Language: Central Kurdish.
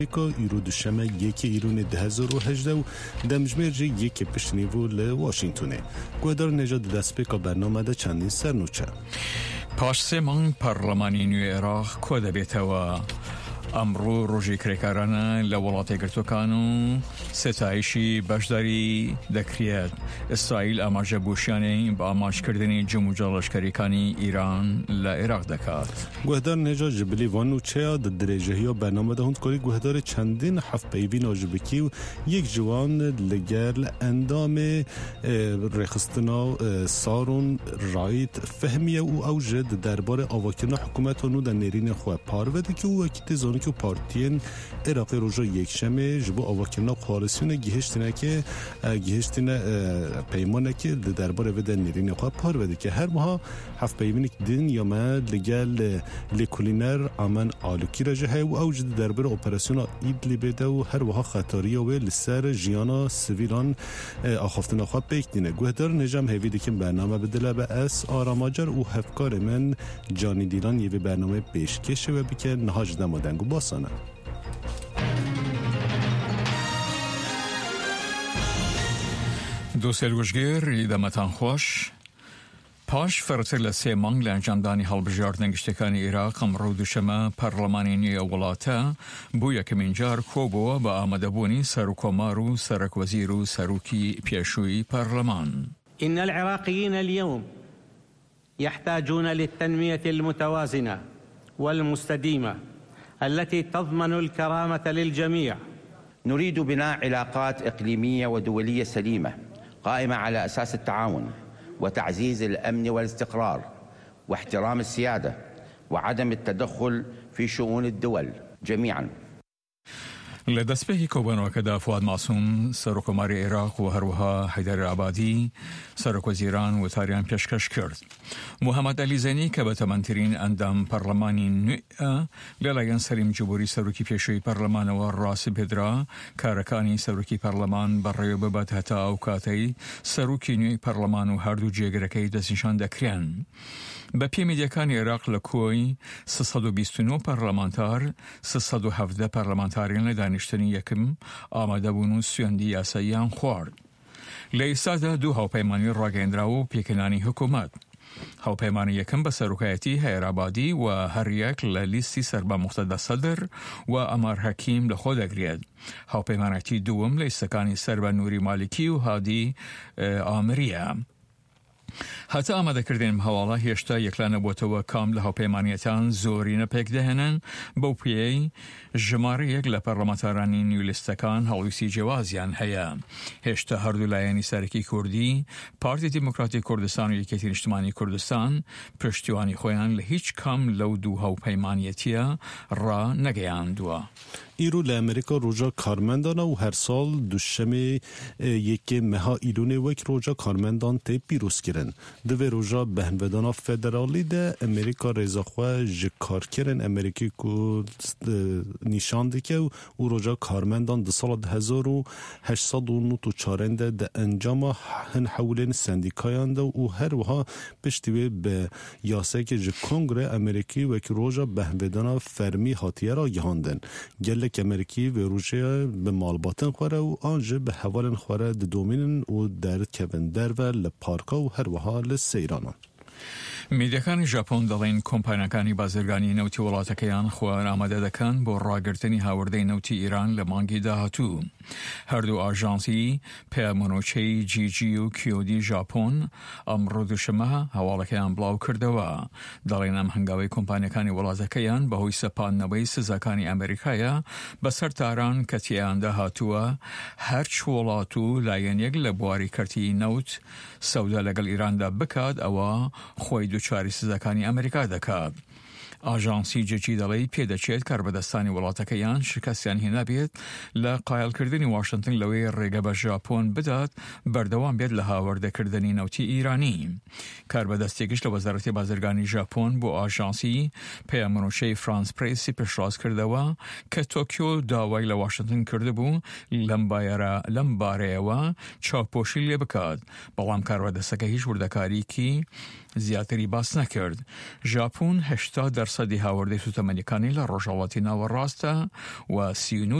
ایرو دوشنبه 1 ایرون 2018 و دمجمر جی 1 پشتنیو لواشنگتونه. گودار نژاد دستپیکا برنامه ده چندین سرنوچه. پاسمان پارلمانی نوی عراق کد بیتوا امرو روزی کرکارانه لولاتی گرتوکانو ستایشی باشداری دکریت اسرائیل آماج بوشانی با آماج کردنی جمهوری لشکریکانی ایران لعراق دکات. گهدار نژاد جبلی وانو چه درجهی و برنامه ده هند کلی گهدار چندین حف پیوین آجبکی و یک جوان لگرل اندام رخستنا سارون رایت فهمیه و اوجد درباره آواکرنا حکومت نو در نرین خواه پارود که او اکیت زانی که پارتین عراقی روژا یک شمه جبو آواکرنا قارسیون گهشتینه که پیمانه که درباره وده نرین خواه پارود که هر ماه حف پیوینی که دین یا ما لگل لکولینر آمن آلوکی را جهه و اوجد درباره اپراسیون ایدلی بده و هر وها خطاری و لسر جیانا سویلان آخفتنا خواه بیکتینه. گوهدار نجام هیویدی که برنامه بدله به اس آراماجر و هفکار من جانی دیلان یه برنامه پیشکشه و بکن نهاج دمادنگو باسانه. دو سلگوشگیر ایدامتان خوش پاش فراتر لسه مانگ لانجامدانی هەڵبژاردنە گشتەکانی عێراق ئەمڕۆ دووشەمە پەرلەمانی نوێ وڵاتە بۆ یەکەمین جار کۆبووە بە ئامادەبوونی سەرۆکۆمار و سەرۆکوەزیر و سەرۆکی پێشووی پەرلەمان. إن العراقيين اليوم يحتاجون للتنمية المتوازنة والمستديمة التي تضمن الكرامة للجميع. نريد بناء علاقات إقليمية ودولية سليمة قائمة على أساس التعاون وتعزيز الأمن والاستقرار واحترام السيادة وعدم التدخل في شؤون الدول جميعا. لدەستپێکی کۆبوونەوەکەدا فواد ماسووم سەرۆکۆماری عێراق و هەروەها حەیدەر عەبادی سەرۆکوەزیران وتاریان پێشکەش کرد. محەممەد ئەلیزەنی کە بەتەمەنترین ئەندام پەرلەمانی نوێە لەلایەن سەریم جوبوری سەرۆکی پێشووی پەرلەمانەوە ڕاستی پێدرا کارەکانی سەرۆکی پەرلەمان بەڕێوە ببات هەتا ئەو کاتەی سەرۆکی نوێی پەرلەمان و هەردوو جێگرەکەی دەستنیشان دەکرێن. بە پێی میدیەکانی عێراق لە کۆی 329 پەرلەمانتار 317 پەرلەمانتاریان لە دانیشتنی یەکم ئامادەبوون و سوێندی یاساییان خوارد. لە ئێستادا دوو هاوپەیمانی ڕاگەیەندراوە و پێکەنانی حکوومەت. هاوپەیمانی یەکەم بە سەرۆکایەتی هەیدەر عەبادی و هەریەک لە لیستی سەربە موقتەدە سەدر و ئەمار حەکیم لەخۆ دەگرێت. هاوپەیمانەتی دووەم لە لیستەکانی سەربە نووری مالیکی و هادی ئامریە. هەتا ئامادەکردنم هەواڵە هێشتا یەکلا نەبووتەوە کام لە هاوپەیمانیەتان زۆرینە پێک دەهێنن بەو پێی ژمارەیەک لە پەرلەمانتارانی نیولیستەکان هەڵویستی جیازیان هەیە. هێشتا هەردوو لایەنی سەرەکی کوردی، پارتی دیموکراتی کوردستان و یەکێتی نیشتیمانی کوردستان پشتیوانی خۆیان لە هیچ کام لەو دوو هاوپەیمانیەتیە ڕا نەگەیاندووە. ایرو لامریکا روزا کارمندان و هر سال دوشنبه یک ماه ایرون وک روزا کارمندان تی پیروز کردن. دو روزا بهنودان فدرالی ده امریکا رضاخواه جکار کردن امریکی کو نشان دکه و روزا کارمندان ده سال 1894 ده انجام هن حولین سندیکایان ده و هر وها پشتیوه به یاسه که کنگره امریکی وک روزا بهنودان فرمی هاتیه را گهاندن. گله که امریکی و روژه به مالباتن خوره و آنجا به حوالن خوره دومینن و در کبندر و لپارکا و هر وها لسیرانان. میدیەکانی ژاپۆن دەڵێن کۆمپانیەکانی بازرگانی نەوتی وڵاتەکەیان خۆیان ئامادە دەکەن بۆ ڕاگررتنی هاوردەی نەوتی ئیران لە مانگی داهاتوو. هەردوو ئاژانسی پێمۆنۆچەی جیجی و کیۆدی ژاپۆن ئەمڕۆ دووشەمە هەواڵەکەیان بڵاو کردەوە. دەڵێن ئەم هەنگاوی کۆمپانیەکانی وڵاتەکەیان بەهۆی سەپاندنەوەی سزاکانی ئەمریکایە بەسەر تاران کە تیایاندا هاتووە هەرچ وڵات و لایەنێک لە بواریکردی نەوت سەودا لەگەڵ ئیراندا بکات ئەوە خۆی دووچاری سزاکانی ئەمریکا دەکات. ئاژانسی جێجی دەڵێ پێدەچێت کاربەدەستانی وڵاتەکەیان شکستیان هێنابێت لە قایڵکردنی واشنگتن لەوەی ڕێگە بە ژاپۆن بدات بەردەوام بێت لە هاوردەکردنی نەوتی ئیرانی. کاربەدەستێکیش لە وەزارەتی بازرگانی ژاپۆن بۆ ئاژانسی پەیامۆنۆچەی فرانس پرێسی پێشڕاست کردەوە کە تۆکیۆ داوای لە واشنگتن کردبوو لەم بارەیەوە چاوپۆشی لێ بکات، بەڵام کاربەدەستەکە هیچ وردەکاریکی زیاتری باس نکرد. ژاپن 80% هاوردەی سوتەمەنیەکانی لە ڕۆژهەڵاتی ناوەڕاستە و 39